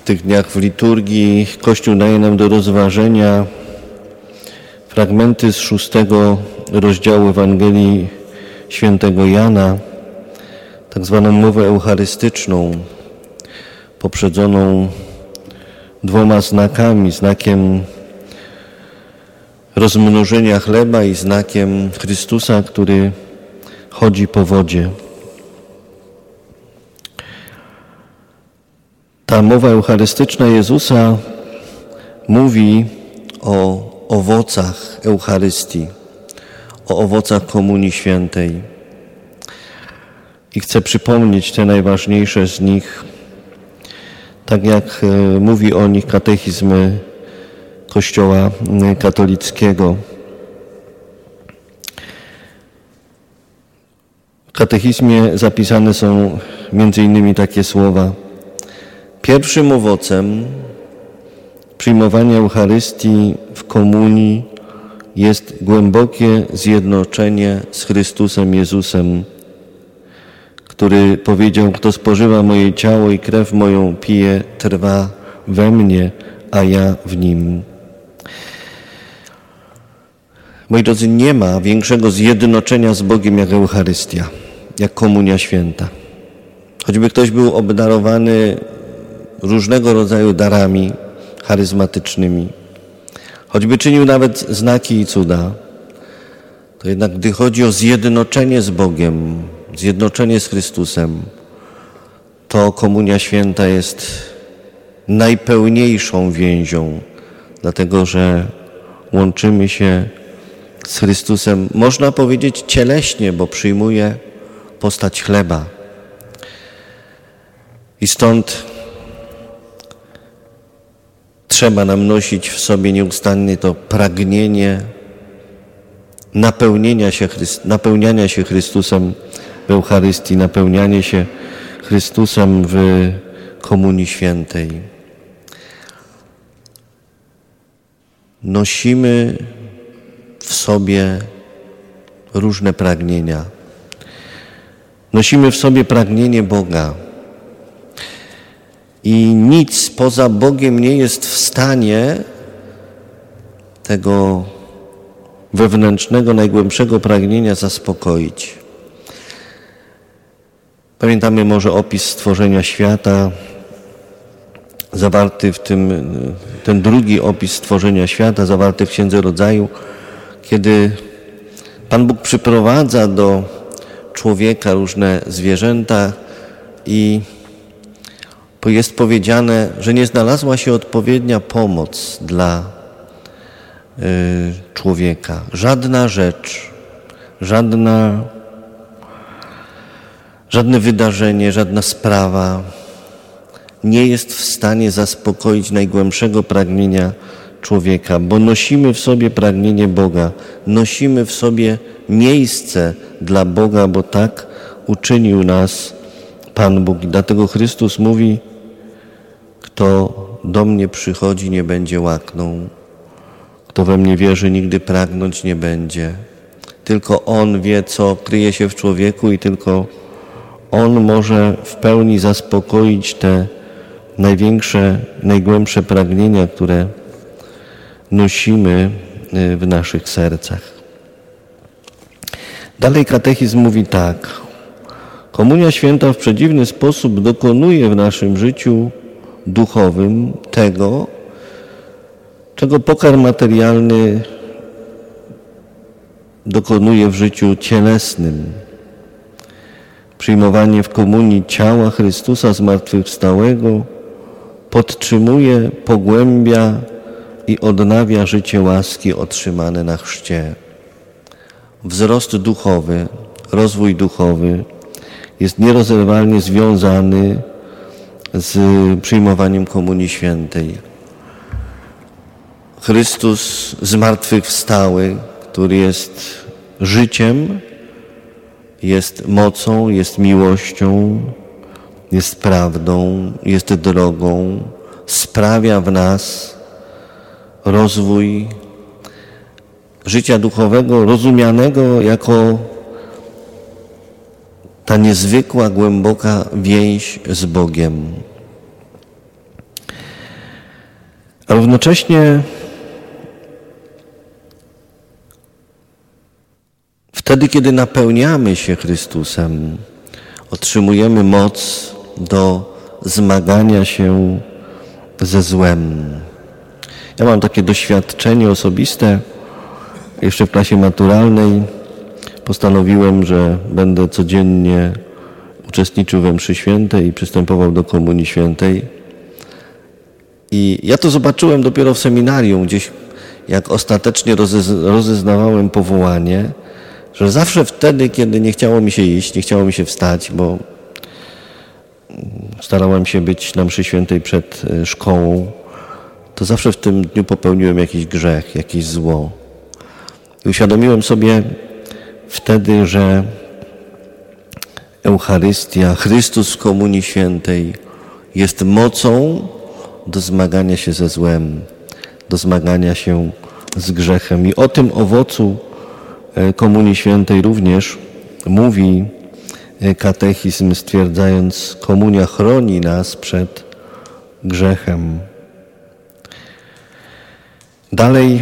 tych dniach w liturgii Kościół daje nam do rozważenia fragmenty z 6 rozdziału Ewangelii Świętego Jana, tak zwaną mowę eucharystyczną, poprzedzoną 2 znakami, znakiem rozmnożenia chleba i znakiem Chrystusa, który chodzi po wodzie. Ta mowa eucharystyczna Jezusa mówi o owocach Eucharystii, o owocach Komunii Świętej. I chcę przypomnieć te najważniejsze z nich, tak jak mówi o nich katechizm Kościoła katolickiego. W katechizmie zapisane są m.in. takie słowa: pierwszym owocem przyjmowania Eucharystii w komunii jest głębokie zjednoczenie z Chrystusem Jezusem, który powiedział: kto spożywa moje ciało i krew moją pije, trwa we mnie, a ja w nim. Moi drodzy, nie ma większego zjednoczenia z Bogiem jak Eucharystia, jak Komunia Święta. Choćby ktoś był obdarowany różnego rodzaju darami charyzmatycznymi, choćby czynił nawet znaki i cuda, to jednak gdy chodzi o zjednoczenie z Bogiem, zjednoczenie z Chrystusem, to Komunia Święta jest najpełniejszą więzią, dlatego że łączymy się z Chrystusem, można powiedzieć cieleśnie, bo przyjmuje postać chleba. I stąd trzeba nam nosić w sobie nieustannie to pragnienie napełniania się Chrystusem w Eucharystii, napełnianie się Chrystusem w Komunii Świętej. Nosimy w sobie różne pragnienia. Nosimy w sobie pragnienie Boga. I nic poza Bogiem nie jest w stanie tego wewnętrznego, najgłębszego pragnienia zaspokoić. Pamiętamy może opis stworzenia świata, zawarty w ten drugi opis stworzenia świata, zawarty w Księdze Rodzaju, kiedy Pan Bóg przyprowadza do człowieka różne zwierzęta i jest powiedziane, że nie znalazła się odpowiednia pomoc dla człowieka. Żadna rzecz, żadne wydarzenie, żadna sprawa nie jest w stanie zaspokoić najgłębszego pragnienia człowieka, bo nosimy w sobie pragnienie Boga, nosimy w sobie miejsce dla Boga, bo tak uczynił nas Pan Bóg. I dlatego Chrystus mówi: kto do mnie przychodzi, nie będzie łaknął. Kto we mnie wierzy, nigdy pragnąć nie będzie. Tylko On wie, co kryje się w człowieku i tylko On może w pełni zaspokoić te największe, najgłębsze pragnienia, które nosimy w naszych sercach. Dalej katechizm mówi tak: Komunia Święta w przedziwny sposób dokonuje w naszym życiu duchowym tego, czego pokarm materialny dokonuje w życiu cielesnym. Przyjmowanie w komunii ciała Chrystusa zmartwychwstałego podtrzymuje, pogłębia i odnawia życie łaski otrzymane na chrzcie. Wzrost duchowy, rozwój duchowy jest nierozerwalnie związany z przyjmowaniem Komunii Świętej. Chrystus zmartwychwstały, który jest życiem, jest mocą, jest miłością, jest prawdą, jest drogą, sprawia w nas rozwój życia duchowego, rozumianego jako ta niezwykła, głęboka więź z Bogiem. równocześnie wtedy, kiedy napełniamy się Chrystusem, otrzymujemy moc do zmagania się ze złem. Ja mam takie doświadczenie osobiste. Jeszcze w klasie maturalnej postanowiłem, że będę codziennie uczestniczył we mszy świętej i przystępował do komunii świętej. I ja to zobaczyłem dopiero w seminarium, gdzieś jak ostatecznie rozeznawałem powołanie, że zawsze wtedy, kiedy nie chciało mi się iść, nie chciało mi się wstać, bo starałem się być na mszy świętej przed szkołą, to zawsze w tym dniu popełniłem jakiś grzech, jakieś zło. I uświadomiłem sobie wtedy, że Eucharystia, Chrystus w Komunii Świętej jest mocą do zmagania się ze złem, do zmagania się z grzechem. I o tym owocu Komunii Świętej również mówi katechizm, stwierdzając: komunia chroni nas przed grzechem. Dalej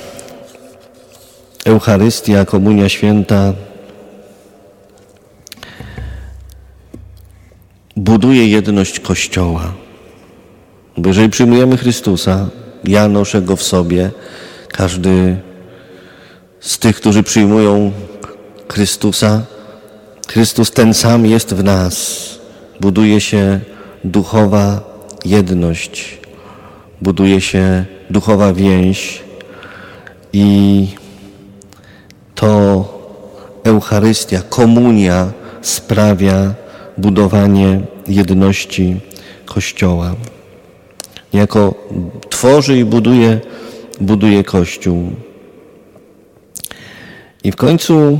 Eucharystia, Komunia Święta buduje jedność Kościoła. Bo jeżeli przyjmujemy Chrystusa, ja noszę Go w sobie, każdy z tych, którzy przyjmują Chrystusa, Chrystus ten sam jest w nas. Buduje się duchowa jedność, buduje się duchowa więź i to Eucharystia, komunia sprawia budowanie jedności Kościoła. Niejako tworzy i buduje Kościół. I w końcu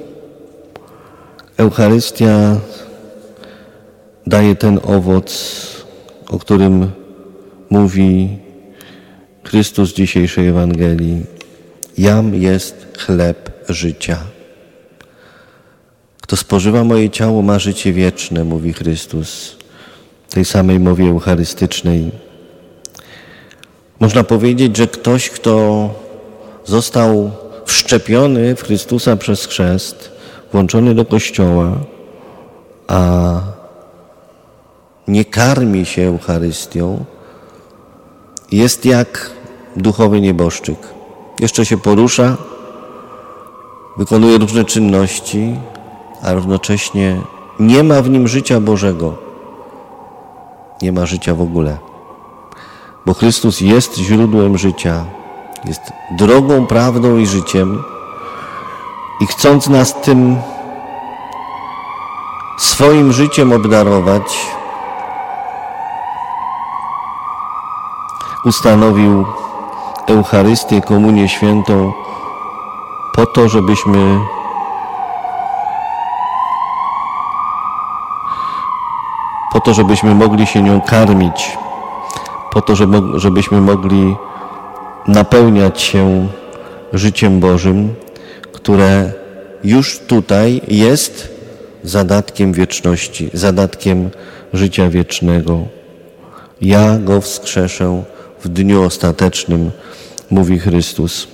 Eucharystia daje ten owoc, o którym mówi Chrystus dzisiejszej Ewangelii. Jam jest chleb życia. Kto spożywa moje ciało, ma życie wieczne, mówi Chrystus w tej samej mowie eucharystycznej. Można powiedzieć, że ktoś, kto został wszczepiony w Chrystusa przez chrzest, włączony do Kościoła, a nie karmi się Eucharystią, jest jak duchowy nieboszczyk. Jeszcze się porusza, wykonuje różne czynności, a równocześnie nie ma w nim życia Bożego. Nie ma życia w ogóle. Bo Chrystus jest źródłem życia, jest drogą, prawdą i życiem. I chcąc nas tym swoim życiem obdarować, ustanowił Eucharystię, Komunię Świętą po to, żebyśmy mogli się nią karmić, po to, żebyśmy mogli napełniać się życiem Bożym, które już tutaj jest zadatkiem wieczności, zadatkiem życia wiecznego. Ja Go wskrzeszę w dniu ostatecznym, mówi Chrystus.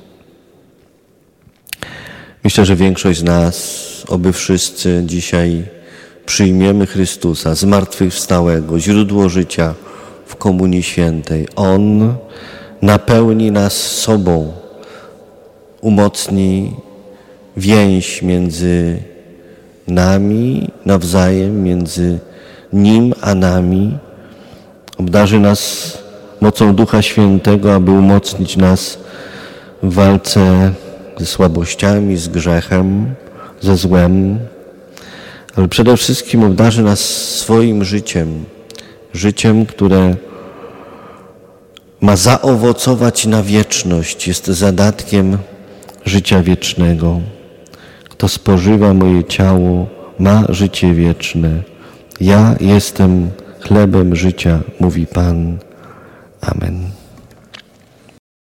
Myślę, że większość z nas, oby wszyscy dzisiaj przyjmiemy Chrystusa, zmartwychwstałego, źródło życia w Komunii Świętej. On napełni nas sobą, umocni więź między nami nawzajem, między Nim a nami. Obdarzy nas mocą Ducha Świętego, aby umocnić nas w walce ze słabościami, z grzechem, ze złem. Ale przede wszystkim obdarzy nas swoim życiem, które ma zaowocować na wieczność, jest zadatkiem życia wiecznego. Kto spożywa moje ciało, ma życie wieczne. Ja jestem chlebem życia, mówi Pan. Amen.